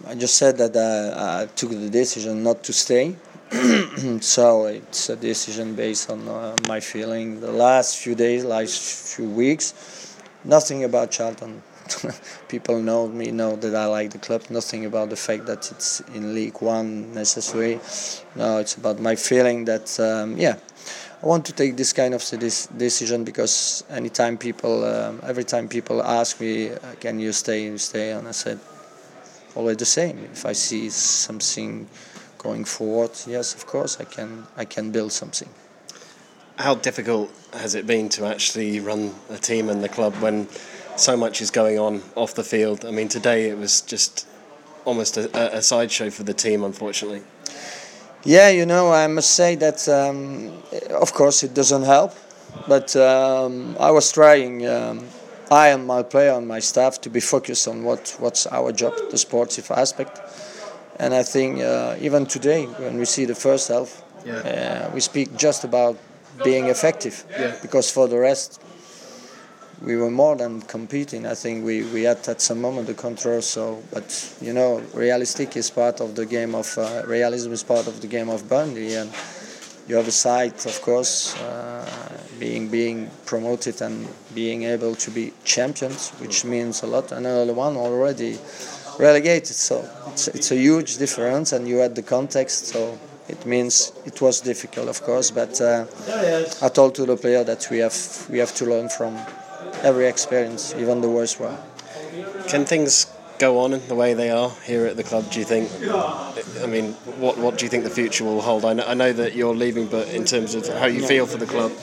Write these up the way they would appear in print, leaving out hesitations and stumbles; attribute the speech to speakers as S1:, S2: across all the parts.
S1: I just said that I took the decision not to stay. So it's a decision based on my feeling. The last few days, last few weeks, nothing about Charlton. People know me, know that I like the club. Nothing about the fact that it's in League One necessary. No, it's about my feeling that I want to take this kind of decision because every time people ask me, can you stay, and I said always the same. If I see something going forward, yes, of course, I can build something.
S2: How difficult has it been to actually run a team and the club when so much is going on off the field? I mean, today it was just almost a sideshow for the team, unfortunately.
S1: Yeah, I must say that, of course, it doesn't help, but I was trying, I and my player and my staff, to be focused on what's our job, the sportive aspect. And I think even today, when we see the first half, we speak just about being effective, because for the rest, we were more than competing. I think we had at some moment the control. But realistic is part of the game of realism is part of the game of Burnley, and you have a side, of course, being promoted and being able to be champions, which means a lot. Another one already relegated, so it's a huge difference, and you had the context, so it means it was difficult, of course. But I told to the player that we have to learn from every experience, even the worst one.
S2: Can things go on in the way they are here at the club, do you think? I mean, what do you think the future will hold? I know that you're leaving, but in terms of how you feel for the club?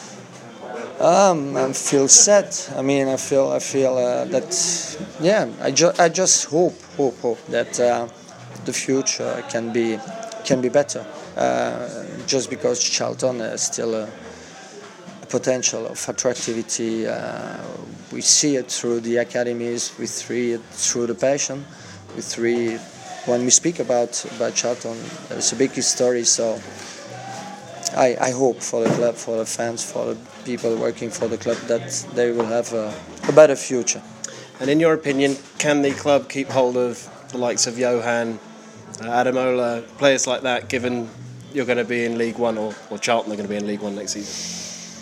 S1: I feel sad. I mean, I feel that. Yeah, I just hope that the future can be better. Just because Charlton is still a potential of attractivity. We see it through the academies. We see it through the passion. When we speak about Charlton, there's a big history. So I hope for the club, for the fans, for the people working for the club, that they will have a better future.
S2: And in your opinion, can the club keep hold of the likes of Johan, Ademola, players like that, given you're going to be in League One, or Charlton are going to be in League One next season?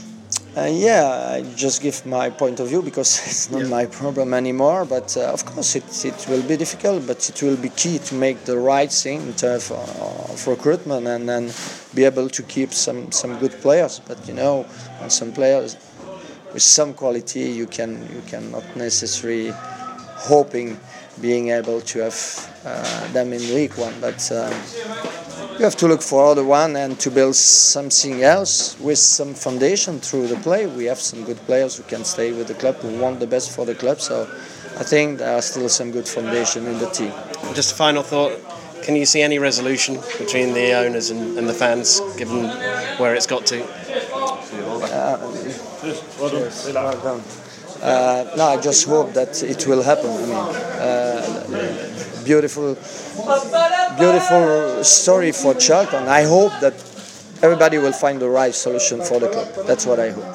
S1: I just give my point of view because it's not my problem anymore. But of course, it will be difficult, but it will be key to make the right thing in terms of recruitment, and then be able to keep some good players. But when some players with some quality, you cannot necessarily hoping being able to have them in League One. But you have to look for other one and to build something else with some foundation through the play. We have some good players who can stay with the club, who want the best for the club. So I think there are still some good foundation in the team.
S2: Just a final thought. Can you see any resolution between the owners and the fans, given where it's got to?
S1: Well done. No, I just hope that it will happen. I mean, beautiful story for Charlton. I hope that everybody will find the right solution for the club. That's what I hope.